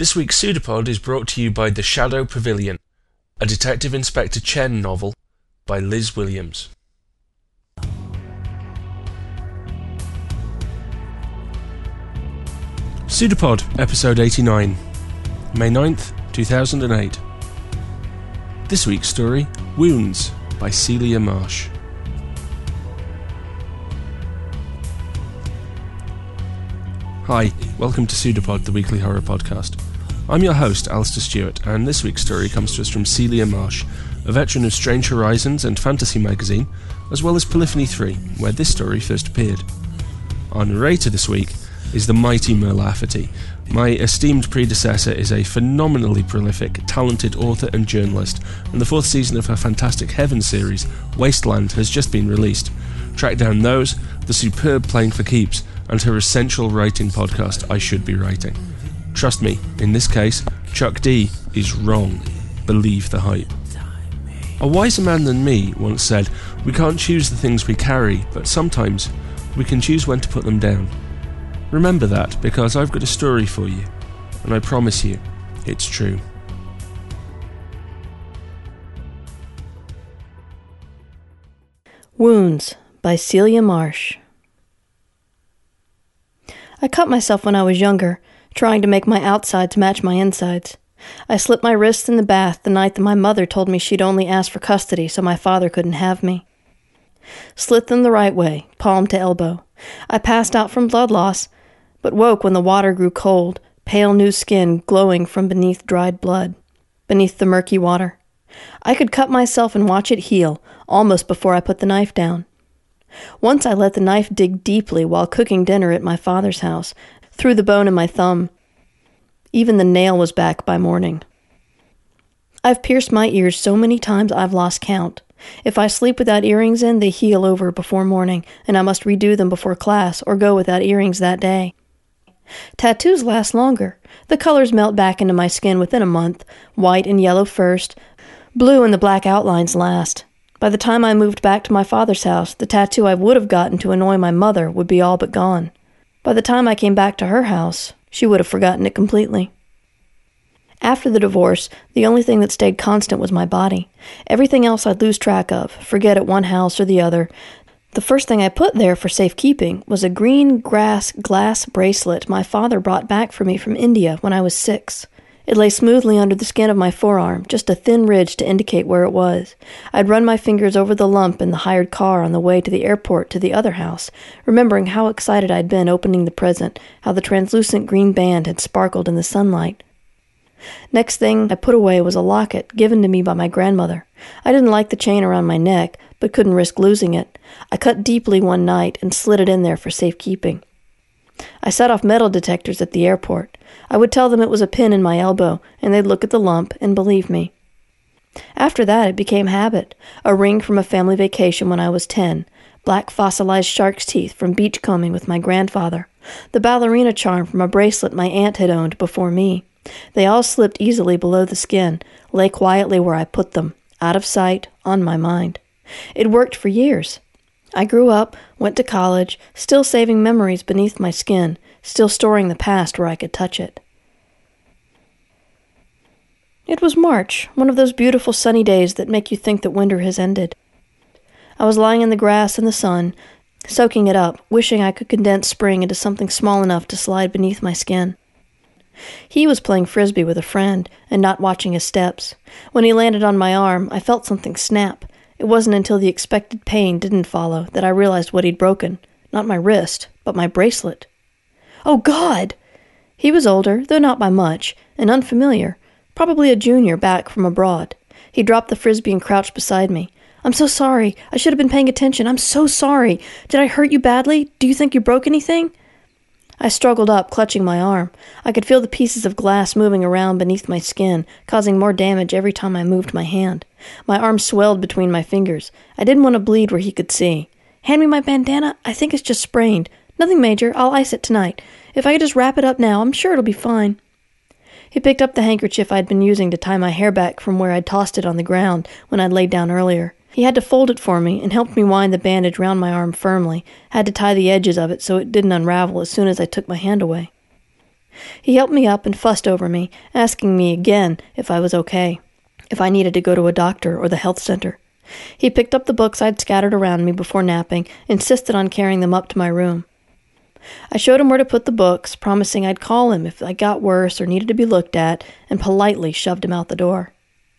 This week's Pseudopod is brought to you by The Shadow Pavilion, a Detective Inspector Chen novel by Liz Williams. Pseudopod, Episode 89, May 9th, 2008. This week's story, Wounds, by Celia Marsh. Hi, welcome to Pseudopod, the weekly horror podcast. I'm your host, Alistair Stewart, and this week's story comes to us from Celia Marsh, a veteran of Strange Horizons and Fantasy magazine, as well as Polyphony 3, where this story first appeared. Our narrator this week is the mighty Mur Lafferty. My esteemed predecessor is a phenomenally prolific, talented author and journalist, and the fourth season of her fantastic Heaven series, Wasteland, has just been released. Track down those, the superb Playing for Keeps, and her essential writing podcast, I Should Be Writing. Trust me, in this case, Chuck D is wrong. Believe the hype. A wiser man than me once said, "We can't choose the things we carry, but sometimes we can choose when to put them down." Remember that, because I've got a story for you, and I promise you, it's true. Wounds, by Celia Marsh. I cut myself when I was younger, trying to make my outsides match my insides. I slit my wrists in the bath the night that my mother told me she'd only asked for custody so my father couldn't have me. Slit them the right way, palm to elbow. I passed out from blood loss, but woke when the water grew cold, pale new skin glowing from beneath dried blood, beneath the murky water. I could cut myself and watch it heal, almost before I put the knife down. Once I let the knife dig deeply while cooking dinner at my father's house, through the bone in my thumb. Even the nail was back by morning. I've pierced my ears so many times I've lost count. If I sleep without earrings in, they heal over before morning, and I must redo them before class or go without earrings that day. Tattoos last longer. The colors melt back into my skin within a month, white and yellow first, blue and the black outlines last. By the time I moved back to my father's house, the tattoo I would have gotten to annoy my mother would be all but gone. By the time I came back to her house, she would have forgotten it completely. After the divorce, the only thing that stayed constant was my body. Everything else I'd lose track of, forget at one house or the other. The first thing I put there for safekeeping was a green glass bracelet my father brought back for me from India when I was 6. It lay smoothly under the skin of my forearm, just a thin ridge to indicate where it was. I'd run my fingers over the lump in the hired car on the way to the airport to the other house, remembering how excited I'd been opening the present, how the translucent green band had sparkled in the sunlight. Next thing I put away was a locket given to me by my grandmother. I didn't like the chain around my neck, but couldn't risk losing it. I cut deeply one night and slid it in there for safekeeping. I set off metal detectors at the airport. I would tell them it was a pin in my elbow, and they'd look at the lump and believe me. After that, it became habit. A ring from a family vacation when I was 10, black fossilized shark's teeth from beachcombing with my grandfather, the ballerina charm from a bracelet my aunt had owned before me. They all slipped easily below the skin, lay quietly where I put them, out of sight, on my mind. It worked for years. I grew up, went to college, still saving memories beneath my skin, still storing the past where I could touch it. It was March, one of those beautiful sunny days that make you think that winter has ended. I was lying in the grass in the sun, soaking it up, wishing I could condense spring into something small enough to slide beneath my skin. He was playing frisbee with a friend and not watching his steps. When he landed on my arm, I felt something snap. It wasn't until the expected pain didn't follow that I realized what he'd broken. Not my wrist, but my bracelet. Oh, God! He was older, though not by much, and unfamiliar. Probably a junior back from abroad. He dropped the frisbee and crouched beside me. "I'm so sorry. I should have been paying attention. I'm so sorry. Did I hurt you badly? Do you think you broke anything?" I struggled up, clutching my arm. I could feel the pieces of glass moving around beneath my skin, causing more damage every time I moved my hand. My arm swelled between my fingers. I didn't want to bleed where he could see. "Hand me my bandana. I think it's just sprained. Nothing major. I'll ice it tonight. If I could just wrap it up now, I'm sure it'll be fine." He picked up the handkerchief I'd been using to tie my hair back from where I'd tossed it on the ground when I'd laid down earlier. He had to fold it for me and helped me wind the bandage round my arm firmly, had to tie the edges of it so it didn't unravel as soon as I took my hand away. He helped me up and fussed over me, asking me again if I was okay, if I needed to go to a doctor or the health center. He picked up the books I'd scattered around me before napping, insisted on carrying them up to my room. I showed him where to put the books, promising I'd call him if I got worse or needed to be looked at, and politely shoved him out the door.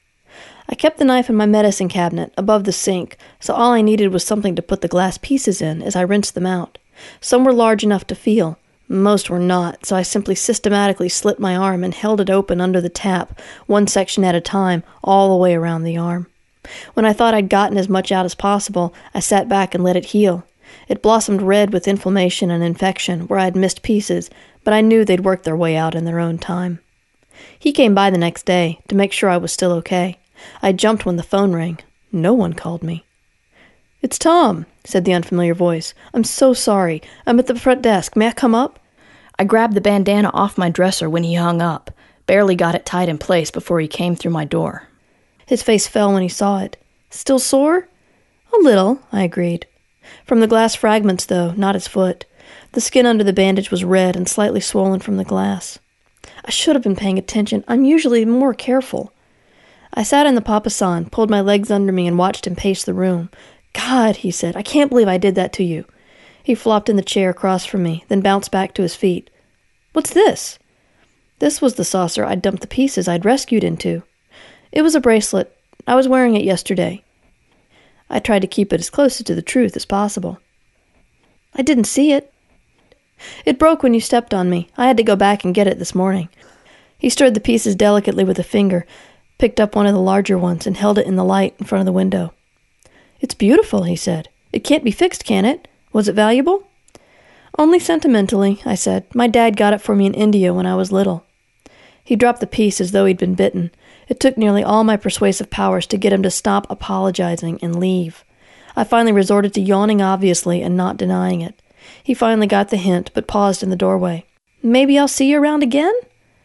I kept the knife in my medicine cabinet, above the sink, so all I needed was something to put the glass pieces in as I rinsed them out. Some were large enough to feel. Most were not, so I simply systematically slit my arm and held it open under the tap, one section at a time, all the way around the arm. When I thought I'd gotten as much out as possible, I sat back and let it heal. It blossomed red with inflammation and infection where I'd missed pieces, but I knew they'd work their way out in their own time. He came by the next day to make sure I was still okay. I jumped when the phone rang. No one called me. "It's Tom," said the unfamiliar voice. "I'm so sorry. I'm at the front desk. May I come up?" I grabbed the bandana off my dresser when he hung up, barely got it tied in place before he came through my door. His face fell when he saw it. "Still sore?" "A little," I agreed. From the glass fragments, though, not his foot. The skin under the bandage was red and slightly swollen from the glass. I should have been paying attention. I'm usually more careful. I sat in the papasan, pulled my legs under me, and watched him pace the room. "God," he said, "I can't believe I did that to you." He flopped in the chair across from me, then bounced back to his feet. "What's this?" This was the saucer I'd dumped the pieces I'd rescued into. It was a bracelet. I was wearing it yesterday. I tried to keep it as close to the truth as possible. "I didn't see it." "It broke when you stepped on me. I had to go back and get it this morning." He stirred the pieces delicately with a finger, picked up one of the larger ones, and held it in the light in front of the window. "It's beautiful," he said. "It can't be fixed, can it? Was it valuable?" "Only sentimentally," I said. "My dad got it for me in India when I was little." He dropped the piece as though he'd been bitten. It took nearly all my persuasive powers to get him to stop apologizing and leave. I finally resorted to yawning obviously and not denying it. He finally got the hint, but paused in the doorway. "Maybe I'll see you around again?"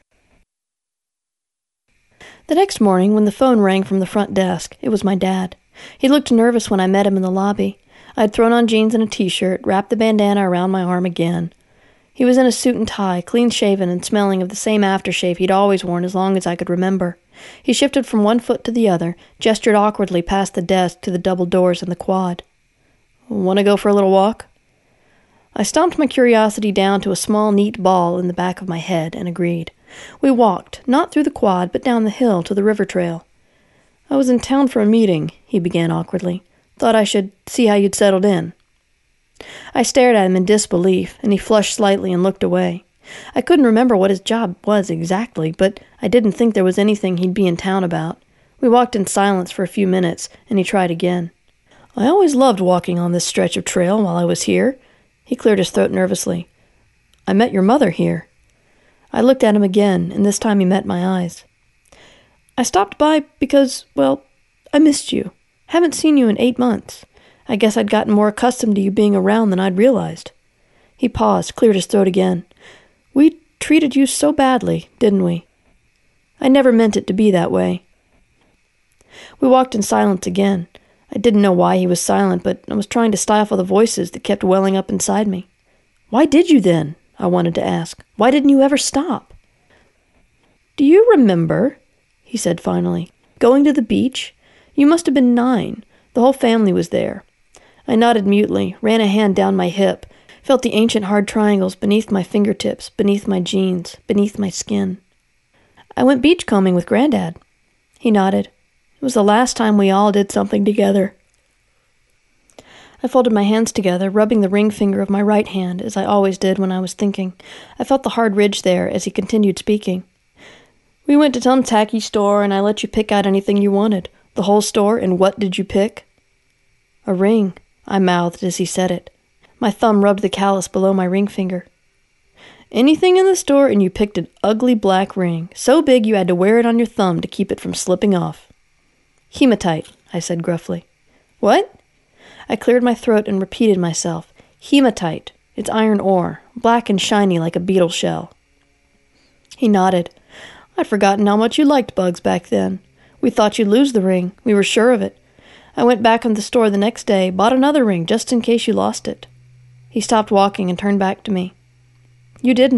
The next morning, when the phone rang from the front desk, it was my dad. He looked nervous when I met him in the lobby. I'd thrown on jeans and a t-shirt, wrapped the bandana around my arm again. He was in a suit and tie, clean-shaven and smelling of the same aftershave he'd always worn as long as I could remember. He shifted from one foot to the other, gestured awkwardly past the desk to the double doors in the quad. "Want to go for a little walk?" I stomped my curiosity down to a small, neat ball in the back of my head and agreed. We walked, not through the quad, but down the hill to the river trail. "I was in town for a meeting," he began awkwardly. "Thought I should see how you'd settled in." I stared at him in disbelief, and he flushed slightly and looked away. I couldn't remember what his job was exactly, but I didn't think there was anything he'd be in town about. We walked in silence for a few minutes, and he tried again. "I always loved walking on this stretch of trail while I was here." He cleared his throat nervously. "I met your mother here." I looked at him again, and this time he met my eyes. "I stopped by because, well, I missed you. Haven't seen you in 8 months. I guess I'd gotten more accustomed to you being around than I'd realized." He paused, cleared his throat again. "We treated you so badly, didn't we? I never meant it to be that way." We walked in silence again. I didn't know why he was silent, but I was trying to stifle the voices that kept welling up inside me. "Why did you then?" I wanted to ask. "Why didn't you ever stop?" "Do you remember," he said finally, "going to the beach? You must have been 9. The whole family was there." I nodded mutely, ran a hand down my hip, felt the ancient hard triangles beneath my fingertips, beneath my jeans, beneath my skin. "I went beachcombing with Granddad." He nodded. "It was the last time we all did something together." I folded my hands together, rubbing the ring finger of my right hand, as I always did when I was thinking. I felt the hard ridge there as he continued speaking. "We went to some tacky store, and I let you pick out anything you wanted. The whole store, and what did you pick?" "A ring," I mouthed as he said it. My thumb rubbed the callus below my ring finger. "Anything in the store, and you picked an ugly black ring, so big you had to wear it on your thumb to keep it from slipping off." "Hematite," I said gruffly. "What?" I cleared my throat and repeated myself. "Hematite. It's iron ore, black and shiny like a beetle shell." He nodded. "I'd forgotten how much you liked bugs back then. We thought you'd lose the ring. We were sure of it. I went back in the store the next day, bought another ring just in case you lost it." He stopped walking and turned back to me. "You didn't.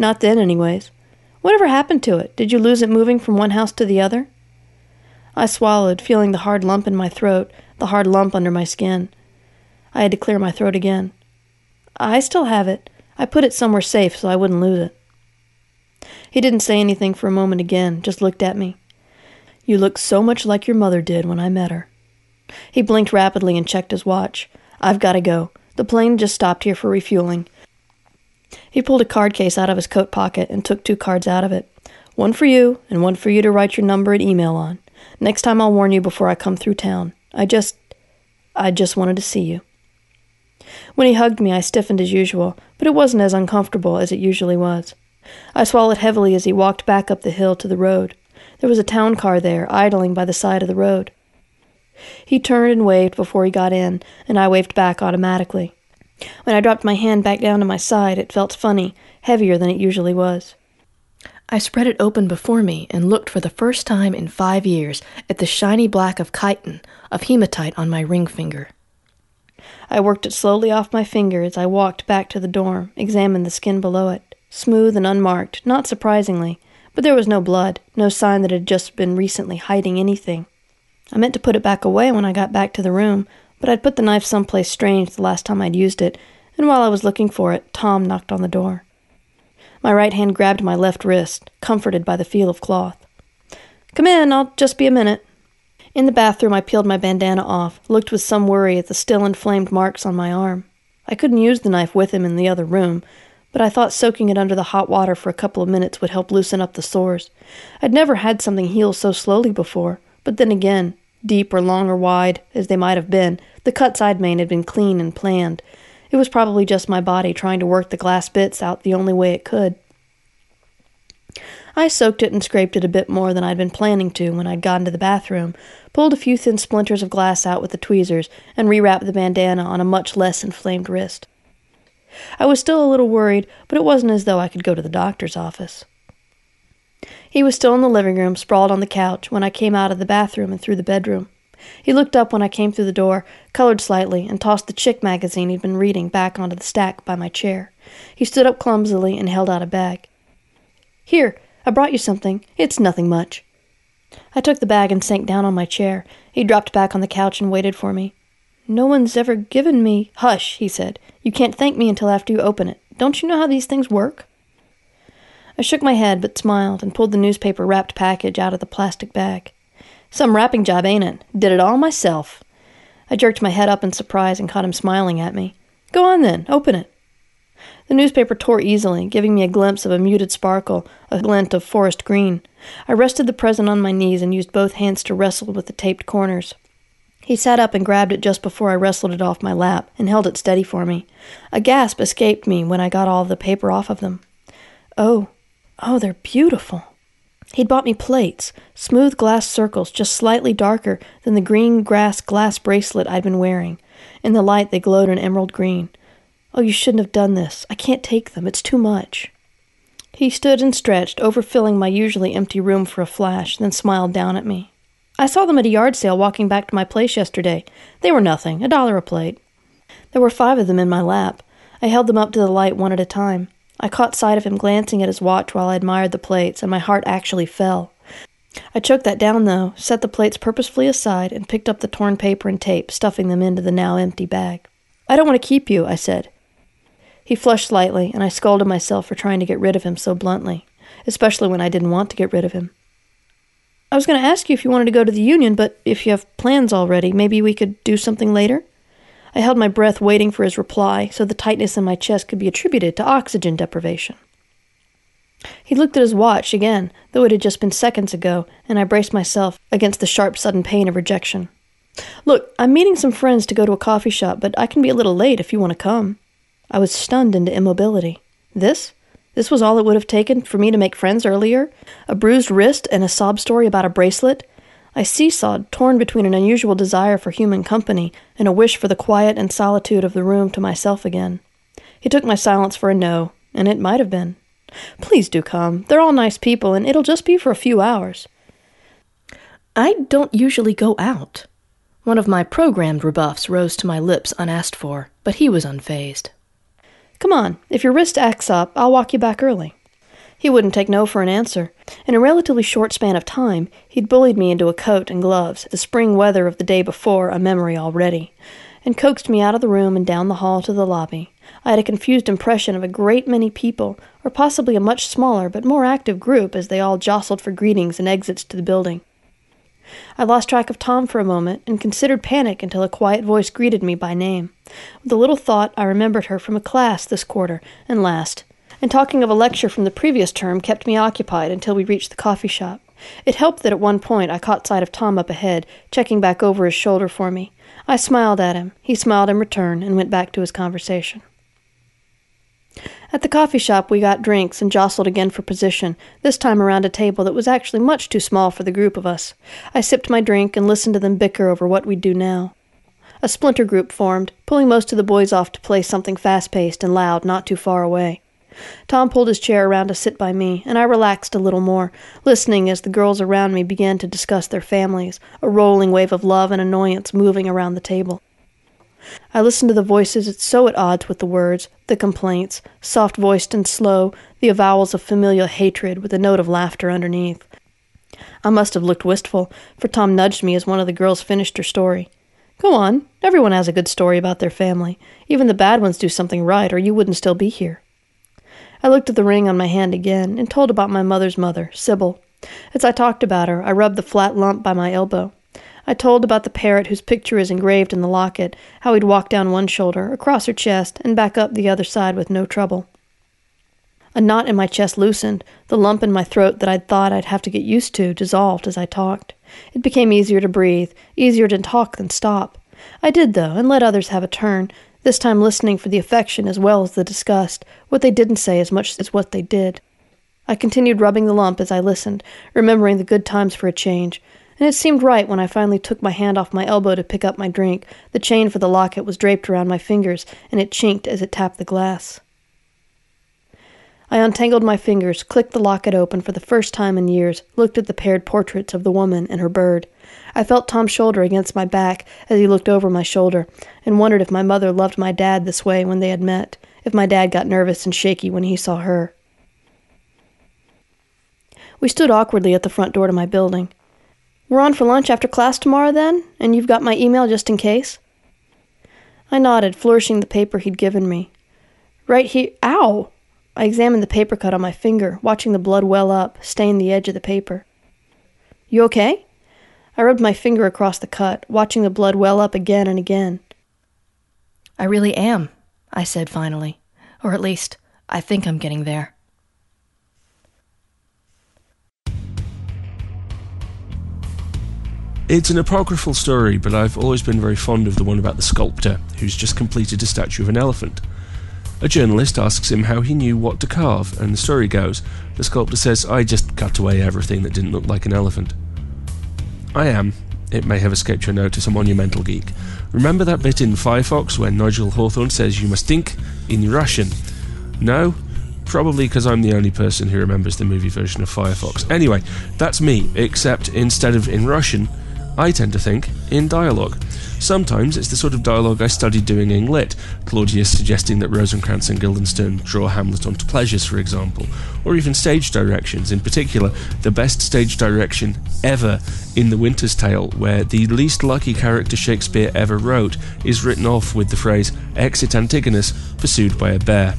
Not then, anyways. Whatever happened to it? Did you lose it moving from one house to the other? I swallowed, feeling the hard lump in my throat, the hard lump under my skin. I had to clear my throat again. I still have it. I put it somewhere safe so I wouldn't lose it. He didn't say anything for a moment again, just looked at me. You look so much like your mother did when I met her. He blinked rapidly and checked his watch. I've got to go. The plane just stopped here for refueling. He pulled a card case out of his coat pocket and took 2 cards out of it. One for you, and one for you to write your number and email on. Next time I'll warn you before I come through town. I just wanted to see you. When he hugged me, I stiffened as usual, but it wasn't as uncomfortable as it usually was. I swallowed heavily as he walked back up the hill to the road. There was a town car there, idling by the side of the road. He turned and waved before he got in, and I waved back automatically. When I dropped my hand back down to my side, it felt funny, heavier than it usually was. I spread it open before me and looked for the first time in 5 years at the shiny black of chitin, of hematite on my ring finger. I worked it slowly off my finger as I walked back to the dorm, examined the skin below it. Smooth and unmarked, not surprisingly, but there was no blood, no sign that it had just been recently hiding anything. I meant to put it back away when I got back to the room, but I'd put the knife someplace strange the last time I'd used it, and while I was looking for it, Tom knocked on the door. My right hand grabbed my left wrist, comforted by the feel of cloth. Come in, I'll just be a minute. In the bathroom, I peeled my bandana off, looked with some worry at the still inflamed marks on my arm. I couldn't use the knife with him in the other room, but I thought soaking it under the hot water for a couple of minutes would help loosen up the sores. I'd never had something heal so slowly before, but then again, deep or long or wide, as they might have been, the cuts I'd made had been clean and planned. It was probably just my body trying to work the glass bits out the only way it could. I soaked it and scraped it a bit more than I'd been planning to when I'd gotten to the bathroom, pulled a few thin splinters of glass out with the tweezers, and rewrapped the bandana on a much less inflamed wrist. I was still a little worried, but it wasn't as though I could go to the doctor's office. He was still in the living room, sprawled on the couch, when I came out of the bathroom and through the bedroom. He looked up when I came through the door, colored slightly, and tossed the Chick magazine he'd been reading back onto the stack by my chair. He stood up clumsily and held out a bag. Here, I brought you something. It's nothing much. I took the bag and sank down on my chair. He dropped back on the couch and waited for me. No one's ever given me... Hush, he said. You can't thank me until after you open it. Don't you know how these things work? I shook my head but smiled and pulled the newspaper-wrapped package out of the plastic bag. Some wrapping job, ain't it? Did it all myself. I jerked my head up in surprise and caught him smiling at me. Go on then, open it. The newspaper tore easily, giving me a glimpse of a muted sparkle, a glint of forest green. I rested the present on my knees and used both hands to wrestle with the taped corners. He sat up and grabbed it just before I wrestled it off my lap and held it steady for me. A gasp escaped me when I got all of the paper off of them. Oh, they're beautiful. He'd bought me plates, smooth glass circles just slightly darker than the green grass glass bracelet I'd been wearing. In the light, they glowed an emerald green. Oh, you shouldn't have done this. I can't take them. It's too much. He stood and stretched, overfilling my usually empty room for a flash, then smiled down at me. I saw them at a yard sale walking back to my place yesterday. They were nothing, $1 a plate. There were 5 of them in my lap. I held them up to the light one at a time. I caught sight of him glancing at his watch while I admired the plates, and my heart actually fell. I choked that down, though, set the plates purposefully aside, and picked up the torn paper and tape, stuffing them into the now empty bag. I don't want to keep you, I said. He flushed slightly, and I scolded myself for trying to get rid of him so bluntly, especially when I didn't want to get rid of him. I was going to ask you if you wanted to go to the union, but if you have plans already, maybe we could do something later? I held my breath waiting for his reply, so the tightness in my chest could be attributed to oxygen deprivation. He looked at his watch again, though it had just been seconds ago, and I braced myself against the sharp, sudden pain of rejection. Look, I'm meeting some friends to go to a coffee shop, but I can be a little late if you want to come. I was stunned into immobility. This was all it would have taken for me to make friends earlier? A bruised wrist and a sob story about a bracelet? I seesawed, torn between an unusual desire for human company and a wish for the quiet and solitude of the room to myself again. He took my silence for a no, and it might have been. Please do come. They're all nice people, and it'll just be for a few hours. I don't usually go out. One of my programmed rebuffs rose to my lips unasked for, but he was unfazed. Come on. If your wrist acts up, I'll walk you back early. He wouldn't take no for an answer. In a relatively short span of time, he'd bullied me into a coat and gloves, the spring weather of the day before a memory already, and coaxed me out of the room and down the hall to the lobby. I had a confused impression of a great many people, or possibly a much smaller but more active group as they all jostled for greetings and exits to the building. I lost track of Tom for a moment and considered panic until a quiet voice greeted me by name. With a little thought, I remembered her from a class this quarter and last, and talking of a lecture from the previous term kept me occupied until we reached the coffee shop. It helped that at one point I caught sight of Tom up ahead, checking back over his shoulder for me. I smiled at him. He smiled in return and went back to his conversation. At the coffee shop we got drinks and jostled again for position, this time around a table that was actually much too small for the group of us. I sipped my drink and listened to them bicker over what we'd do now. A splinter group formed, pulling most of the boys off to play something fast-paced and loud not too far away. Tom pulled his chair around to sit by me, and I relaxed a little more, listening as the girls around me began to discuss their families, a rolling wave of love and annoyance moving around the table. I listened to the voices so at odds with the words, the complaints, soft-voiced and slow, the avowals of familial hatred with a note of laughter underneath. I must have looked wistful, for Tom nudged me as one of the girls finished her story. "Go on, everyone has a good story about their family. Even the bad ones do something right, or you wouldn't still be here." I looked at the ring on my hand again and told about my mother's mother, Sybil. As I talked about her, I rubbed the flat lump by my elbow. I told about the parrot whose picture is engraved in the locket, how he'd walk down one shoulder, across her chest, and back up the other side with no trouble. A knot in my chest loosened. The lump in my throat that I'd thought I'd have to get used to dissolved as I talked. It became easier to breathe, easier to talk than stop. I did, though, and let others have a turn, this time listening for the affection as well as the disgust, what they didn't say as much as what they did. I continued rubbing the lump as I listened, remembering the good times for a change, and it seemed right when I finally took my hand off my elbow to pick up my drink. The chain for the locket was draped around my fingers, and it chinked as it tapped the glass. I untangled my fingers, clicked the locket open for the first time in years, looked at the paired portraits of the woman and her bird. I felt Tom's shoulder against my back as he looked over my shoulder, and wondered if my mother loved my dad this way when they had met, if my dad got nervous and shaky when he saw her. We stood awkwardly at the front door to my building. "We're on for lunch after class tomorrow, then? And you've got my email just in case?" I nodded, flourishing the paper he'd given me. "Right here—" Ow! I examined the paper cut on my finger, watching the blood well up, stain the edge of the paper. "You okay?" I rubbed my finger across the cut, watching the blood well up again and again. "I really am," I said finally. "Or at least, I think I'm getting there." It's an apocryphal story, but I've always been very fond of the one about the sculptor who's just completed a statue of an elephant. A journalist asks him how he knew what to carve, and the story goes, the sculptor says, "I just cut away everything that didn't look like an elephant." I am, it may have escaped your notice, a monumental geek. Remember that bit in Firefox when Nigel Hawthorne says you must think in Russian? No? Probably because I'm the only person who remembers the movie version of Firefox. Anyway, that's me, except instead of in Russian, I tend to think in dialogue. Sometimes it's the sort of dialogue I studied doing in Lit, Claudius suggesting that Rosencrantz and Guildenstern draw Hamlet onto pleasures, for example, or even stage directions, in particular, the best stage direction ever in The Winter's Tale, where the least lucky character Shakespeare ever wrote is written off with the phrase, "Exit Antigonus, pursued by a bear."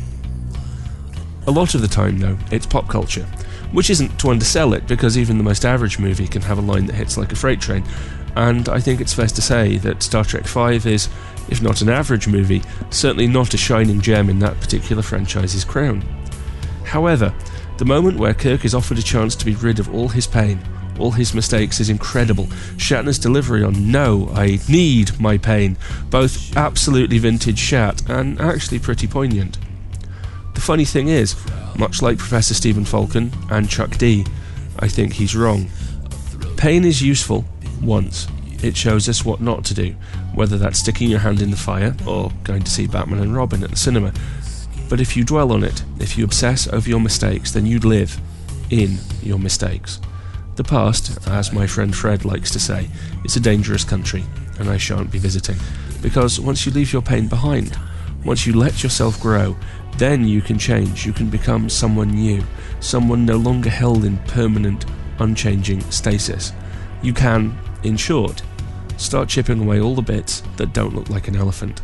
A lot of the time, though, it's pop culture, which isn't to undersell it, because even the most average movie can have a line that hits like a freight train, and I think it's fair to say that Star Trek V is, if not an average movie, certainly not a shining gem in that particular franchise's crown. However, the moment where Kirk is offered a chance to be rid of all his pain, all his mistakes, is incredible. Shatner's delivery on "No, I need my pain," both absolutely vintage Shat and actually pretty poignant. The funny thing is, much like Professor Stephen Falcon and Chuck D, I think he's wrong. Pain is useful once. It shows us what not to do, whether that's sticking your hand in the fire or going to see Batman and Robin at the cinema. But if you dwell on it, if you obsess over your mistakes, then you live in your mistakes. The past, as my friend Fred likes to say, is a dangerous country, and I shan't be visiting, because once you leave your pain behind, once you let yourself grow, then you can change, you can become someone new, someone no longer held in permanent, unchanging stasis. You can, in short, start chipping away all the bits that don't look like an elephant.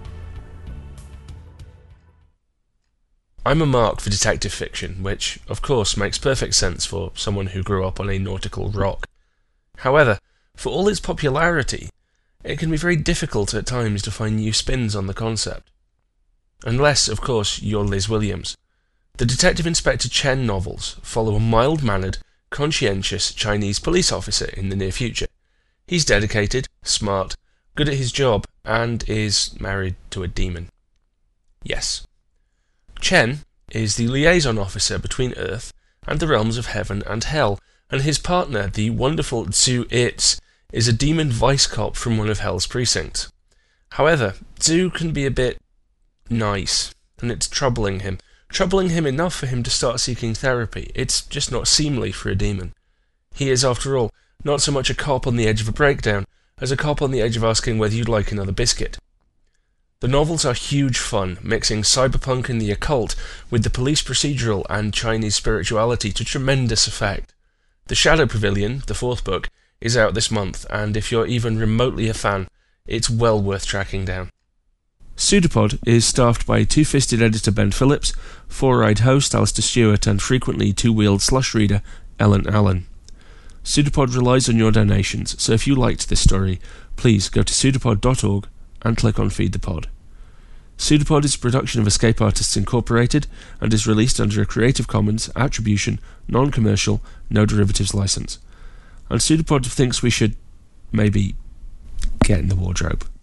I'm a mark for detective fiction, which, of course, makes perfect sense for someone who grew up on a nautical rock. However, for all its popularity, it can be very difficult at times to find new spins on the concept. Unless, of course, you're Liz Williams. The Detective Inspector Chen novels follow a mild-mannered, conscientious Chinese police officer in the near future. He's dedicated, smart, good at his job, and is married to a demon. Yes. Chen is the liaison officer between Earth and the realms of heaven and hell, and his partner, the wonderful Zhu Itz, is a demon vice cop from one of Hell's precincts. However, Zhu can be a bit nice, and it's troubling him enough for him to start seeking therapy. It's just not seemly for a demon. He is, after all, not so much a cop on the edge of a breakdown as a cop on the edge of asking whether you'd like another biscuit. The novels are huge fun, mixing cyberpunk and the occult with the police procedural and Chinese spirituality to tremendous effect. The Shadow Pavilion, the fourth book, is out this month, and if you're even remotely a fan, it's well worth tracking down. Pseudopod is staffed by two-fisted editor Ben Phillips, four-eyed host Alistair Stewart, and frequently two-wheeled slush reader Ellen Allen. Pseudopod relies on your donations, so if you liked this story, please go to pseudopod.org and click on Feed the Pod. Pseudopod is a production of Escape Artists Incorporated and is released under a Creative Commons Attribution, Non-Commercial, No Derivatives license. And Pseudopod thinks we should maybe get in the wardrobe.